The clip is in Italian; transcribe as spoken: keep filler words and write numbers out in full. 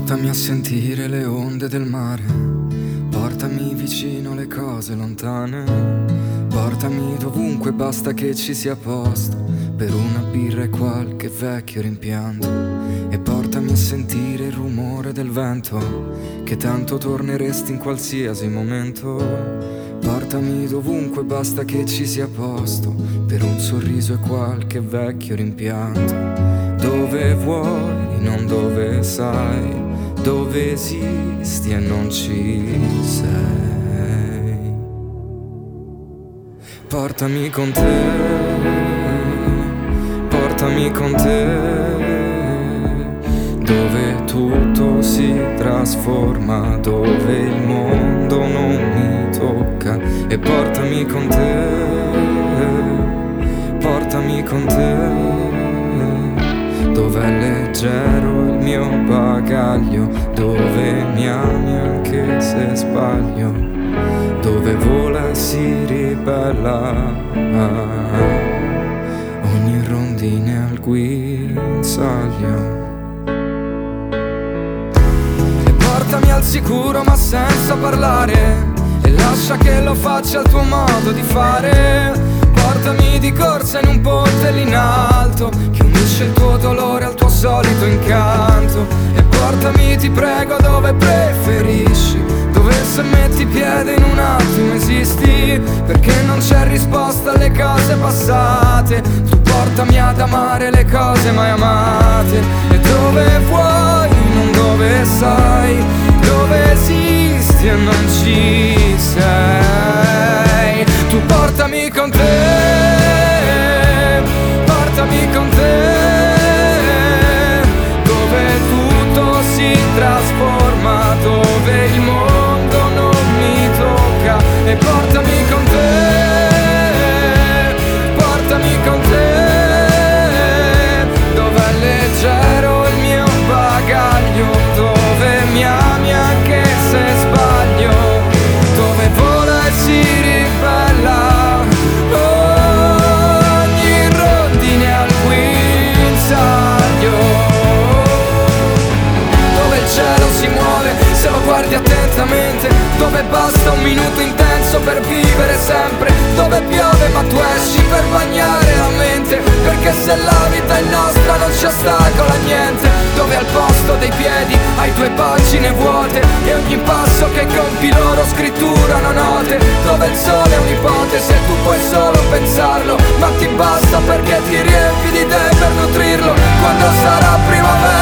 Portami a sentire le onde del mare, portami vicino alle cose lontane, portami dovunque, basta che ci sia posto per una birra e qualche vecchio rimpianto. E portami a sentire il rumore del vento, che tanto torneresti in qualsiasi momento. Portami dovunque, basta che ci sia posto per un sorriso e qualche vecchio rimpianto. Dove vuoi, non dove sai, dove esisti e non ci sei. Portami con te, portami con te, dove tutto si trasforma, dove il mondo non mi tocca. E portami con te, portami con te, dove è leggero il mio bagaglio, dove mi ami anche se sbaglio, dove vola e si ribella ogni rondine al guinzaglio. E portami al sicuro ma senza parlare, e lascia che lo faccia al tuo modo di fare. Portami di corsa in un ponte lì in alto, che unisce il tuo dolore al tuo solito incanto. E portami, ti prego, dove preferisci, dove se metti piede in un attimo esisti, perché non c'è risposta alle cose passate. Tu portami ad amare le cose mai amate. E dove vuoi, non dove sai, dove esisti e non ci sei. Tu portami con te, portami con te, dove tutto si trasforma, dove il mondo non mi tocca. E portami con te, portami con te, dove è leggero il mio bagaglio, dove mi ami anche se sbaglio, dove vola e si ribella ogni rondine al guinzaglio, dove il cielo si muove se lo guardi attentamente, dove basta un minuto intenso per vivere sempre, dove piove ma tu esci per bagnare la mente, perché se la vita è nostra non ci ostacola niente, dove al posto dei piedi hai due pagine vuote e ogni passo che compi loro scritturano note, dove il sole è un'ipotesi e tu puoi solo pensarlo, ma ti basta perché ti riempi di te per nutrirlo. Quando sarà primavera